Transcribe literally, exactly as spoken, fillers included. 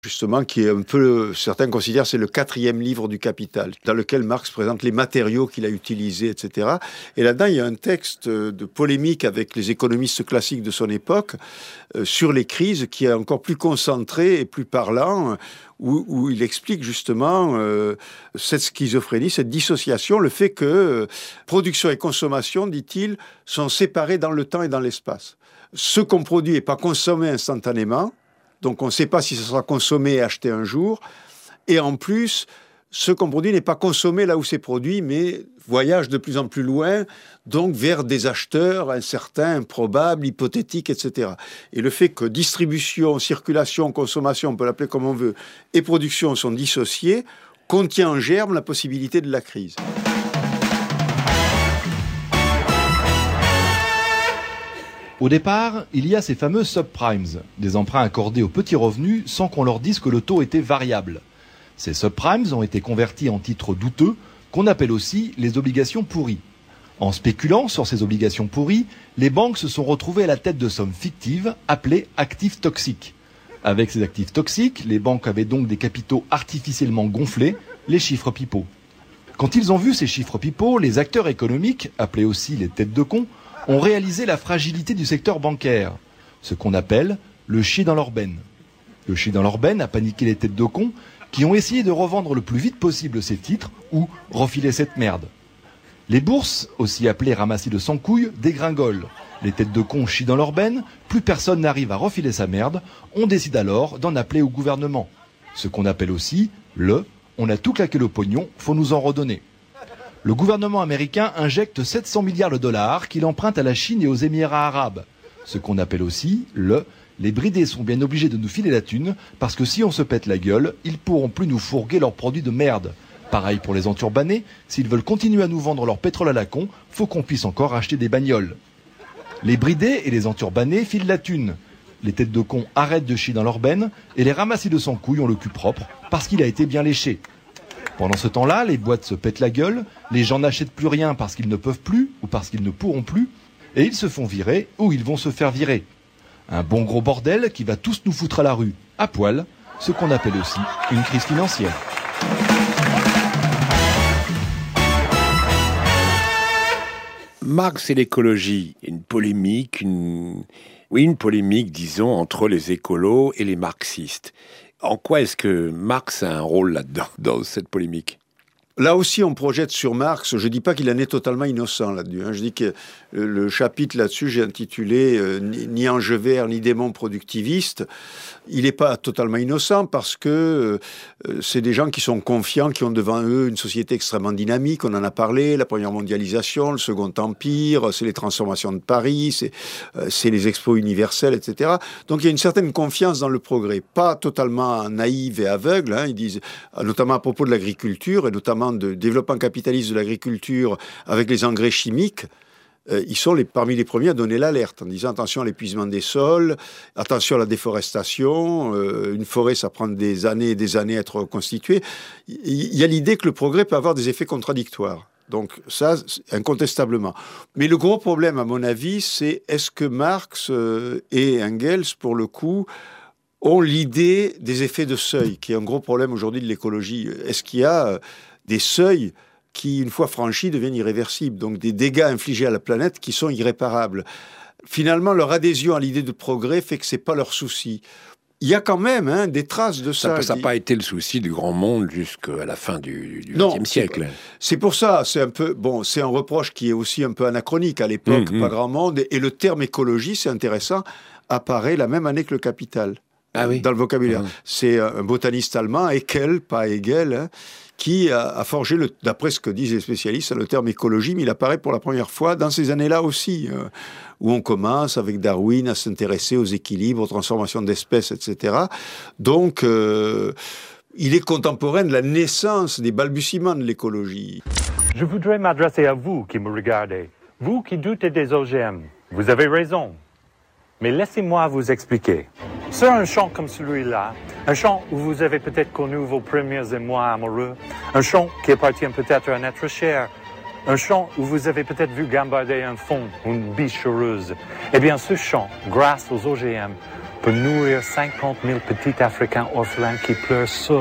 justement, qui est un peu, certains considèrent, c'est le quatrième livre du Capital, dans lequel Marx présente les matériaux qu'il a utilisés, et cetera. Et là-dedans, il y a un texte de polémique avec les économistes classiques de son époque euh, sur les crises, qui est encore plus concentré et plus parlant, où, où il explique justement euh, cette schizophrénie, cette dissociation, le fait que euh, production et consommation, dit-il, sont séparés dans le temps et dans l'espace. Ce qu'on produit n'est pas consommé instantanément, donc on ne sait pas si ça sera consommé et acheté un jour. Et en plus, ce qu'on produit n'est pas consommé là où c'est produit, mais voyage de plus en plus loin, donc vers des acheteurs incertains, improbables, hypothétiques, et cetera. Et le fait que distribution, circulation, consommation, on peut l'appeler comme on veut, et production sont dissociés, contient en germe la possibilité de la crise. Au départ, il y a ces fameux subprimes, des emprunts accordés aux petits revenus sans qu'on leur dise que le taux était variable. Ces subprimes ont été convertis en titres douteux, qu'on appelle aussi les obligations pourries. En spéculant sur ces obligations pourries, les banques se sont retrouvées à la tête de sommes fictives appelées actifs toxiques. Avec ces actifs toxiques, les banques avaient donc des capitaux artificiellement gonflés, les chiffres pipeaux. Quand ils ont vu ces chiffres pipeaux, les acteurs économiques, appelés aussi les têtes de con, ont réalisé la fragilité du secteur bancaire, ce qu'on appelle le chier dans l'orbenne. Le chier dans l'orbenne a paniqué les têtes de cons qui ont essayé de revendre le plus vite possible ces titres ou refiler cette merde. Les bourses, aussi appelées ramassis de sans couilles, dégringolent. Les têtes de cons chient dans l'orbenne, plus personne n'arrive à refiler sa merde, on décide alors d'en appeler au gouvernement. Ce qu'on appelle aussi le « on a tout claqué le pognon, faut nous en redonner ». Le gouvernement américain injecte sept cents milliards de dollars qu'il emprunte à la Chine et aux Émirats arabes. Ce qu'on appelle aussi le « les bridés sont bien obligés de nous filer la thune parce que si on se pète la gueule, ils pourront plus nous fourguer leurs produits de merde. Pareil pour les enturbanés, s'ils veulent continuer à nous vendre leur pétrole à la con, faut qu'on puisse encore acheter des bagnoles. » Les bridés et les enturbanés filent la thune. Les têtes de cons arrêtent de chier dans leur benne et les ramassis de sans couilles ont le cul propre parce qu'il a été bien léché. Pendant ce temps-là, les boîtes se pètent la gueule, les gens n'achètent plus rien parce qu'ils ne peuvent plus ou parce qu'ils ne pourront plus, et ils se font virer ou ils vont se faire virer. Un bon gros bordel qui va tous nous foutre à la rue, à poil, ce qu'on appelle aussi une crise financière. Marx et l'écologie, une polémique, une... oui, une polémique, disons, entre les écolos et les marxistes. En quoi est-ce que Marx a un rôle là-dedans, dans cette polémique ? Là aussi, on projette sur Marx, je ne dis pas qu'il en est totalement innocent là-dessus. Hein. Je dis que le chapitre là-dessus, j'ai intitulé euh, « Ni ange vert, ni démon productiviste ». Il n'est pas totalement innocent parce que euh, c'est des gens qui sont confiants, qui ont devant eux une société extrêmement dynamique. On en a parlé, la première mondialisation, le second empire, c'est les transformations de Paris, c'est, euh, c'est les expos universels, et cetera. Donc il y a une certaine confiance dans le progrès, pas totalement naïve et aveugle. Hein. Ils disent, notamment à propos de l'agriculture et notamment de développement capitaliste de l'agriculture avec les engrais chimiques, euh, ils sont les, parmi les premiers à donner l'alerte en disant attention à l'épuisement des sols, attention à la déforestation, euh, une forêt ça prend des années et des années à être constituée. Il y a l'idée que le progrès peut avoir des effets contradictoires. Donc ça, incontestablement. Mais le gros problème, à mon avis, c'est est-ce que Marx euh, et Engels, pour le coup, ont l'idée des effets de seuil, qui est un gros problème aujourd'hui de l'écologie. Est-ce qu'il y a euh, des seuils qui, une fois franchis, deviennent irréversibles, donc des dégâts infligés à la planète qui sont irréparables. Finalement, leur adhésion à l'idée de progrès fait que c'est pas leur souci. Il y a quand même hein, des traces de ça. Ça n'a pas été le souci du grand monde jusqu'à la fin du vingtième siècle. C'est pour ça, c'est un peu bon, c'est un reproche qui est aussi un peu anachronique. À l'époque, mmh, pas mmh. grand monde. Et le terme écologie, c'est intéressant, apparaît la même année que le capital. Ah oui. Dans le vocabulaire. Mmh. C'est un botaniste allemand, Haeckel, pas Hegel, hein, qui a, a forgé, le, d'après ce que disent les spécialistes, le terme écologie, mais il apparaît pour la première fois dans ces années-là aussi, euh, où on commence avec Darwin à s'intéresser aux équilibres, aux transformations d'espèces, et cetera. Donc, euh, il est contemporain de la naissance des balbutiements de l'écologie. Je voudrais m'adresser à vous qui me regardez, vous qui doutez des O G M. Vous avez raison. Mais laissez-moi vous expliquer. Sur un champ comme celui-là, un champ où vous avez peut-être connu vos premiers émois amoureux, un champ qui appartient peut-être à un être cher, un champ où vous avez peut-être vu gambader un faon ou une biche heureuse, eh bien ce champ, grâce aux O G M, pour nourrir cinquante mille petits Africains orphelins qui pleurent seuls.